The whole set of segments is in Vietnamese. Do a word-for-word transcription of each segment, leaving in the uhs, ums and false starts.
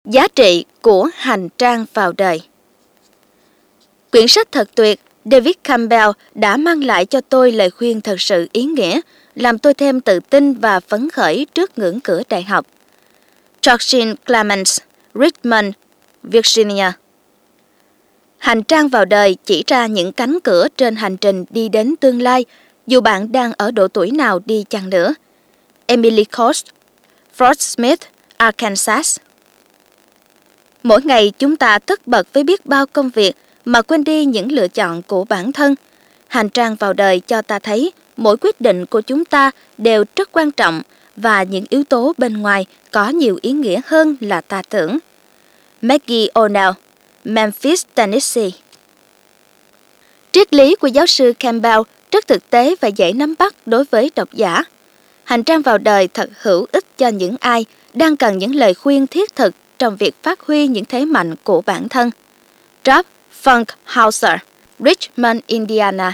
Giá trị của hành trang vào đời. Quyển sách thật tuyệt, David Campbell đã mang lại cho tôi lời khuyên thật sự ý nghĩa, làm tôi thêm tự tin và phấn khởi trước ngưỡng cửa đại học. Georgine Clemens, Richmond, Virginia. Hành trang vào đời chỉ ra những cánh cửa trên hành trình đi đến tương lai, dù bạn đang ở độ tuổi nào đi chăng nữa. Emily Coast, Fort Smith, Arkansas. Mỗi ngày chúng ta tất bật với biết bao công việc mà quên đi những lựa chọn của bản thân. Hành trang vào đời cho ta thấy mỗi quyết định của chúng ta đều rất quan trọng và những yếu tố bên ngoài có nhiều ý nghĩa hơn là ta tưởng. Maggie O'Neill, Memphis, Tennessee. Triết lý của giáo sư Campbell rất thực tế và dễ nắm bắt đối với độc giả. Hành trang vào đời thật hữu ích cho những ai đang cần những lời khuyên thiết thực trong việc phát huy những thế mạnh của bản thân. Rob Funkhauser, Richmond, Indiana.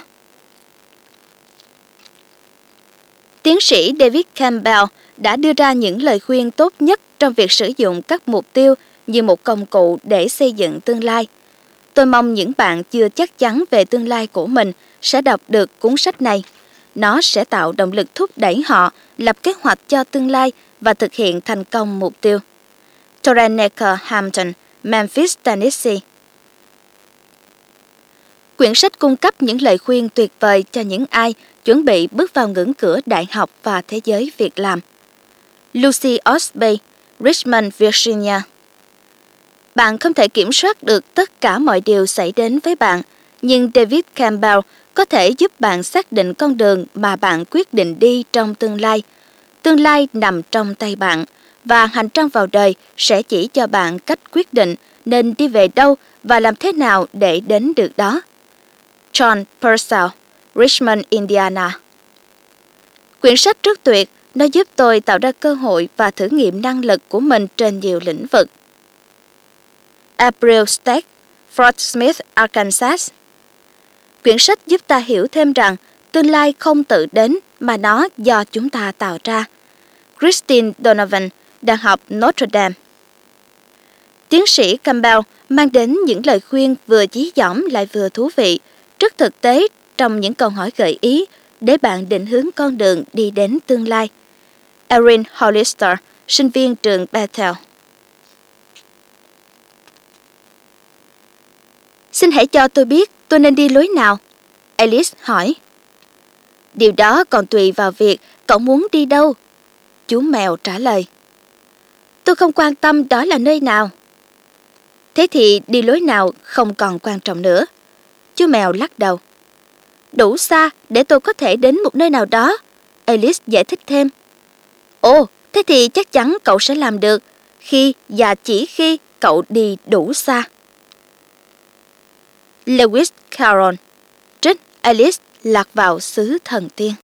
Tiến sĩ David Campbell đã đưa ra những lời khuyên tốt nhất trong việc sử dụng các mục tiêu như một công cụ để xây dựng tương lai. Tôi mong những bạn chưa chắc chắn về tương lai của mình sẽ đọc được cuốn sách này. Nó sẽ tạo động lực thúc đẩy họ lập kế hoạch cho tương lai và thực hiện thành công mục tiêu. Toranecker Hampton, Memphis, Tennessee. Quyển sách cung cấp những lời khuyên tuyệt vời cho những ai chuẩn bị bước vào ngưỡng cửa đại học và thế giới việc làm. Lucy Osby, Richmond, Virginia. Bạn không thể kiểm soát được tất cả mọi điều xảy đến với bạn, nhưng David Campbell có thể giúp bạn xác định con đường mà bạn quyết định đi trong tương lai. Tương lai nằm trong tay bạn, và hành trang vào đời sẽ chỉ cho bạn cách quyết định nên đi về đâu và làm thế nào để đến được đó. John Purcell, Richmond, Indiana. Quyển sách rất tuyệt, nó giúp tôi tạo ra cơ hội và thử nghiệm năng lực của mình trên nhiều lĩnh vực. April Steck, Fort Smith, Arkansas. Quyển sách giúp ta hiểu thêm rằng tương lai không tự đến mà nó do chúng ta tạo ra. Christine Donovan, Đại học Notre Dame. Tiến sĩ Campbell mang đến những lời khuyên vừa dí dỏm lại vừa thú vị, rất thực tế trong những câu hỏi gợi ý để bạn định hướng con đường đi đến tương lai. Erin Hollister, sinh viên trường Bethel. Xin hãy cho tôi biết tôi nên đi lối nào? Alice hỏi. Điều đó còn tùy vào việc cậu muốn đi đâu. Chú mèo trả lời. Tôi không quan tâm đó là nơi nào. Thế thì đi lối nào không còn quan trọng nữa. Chú mèo lắc đầu. Đủ xa để tôi có thể đến một nơi nào đó. Alice giải thích thêm. Ồ, thế thì chắc chắn cậu sẽ làm được khi và chỉ khi cậu đi đủ xa. Lewis Carroll, trích Alice lạc vào xứ thần tiên.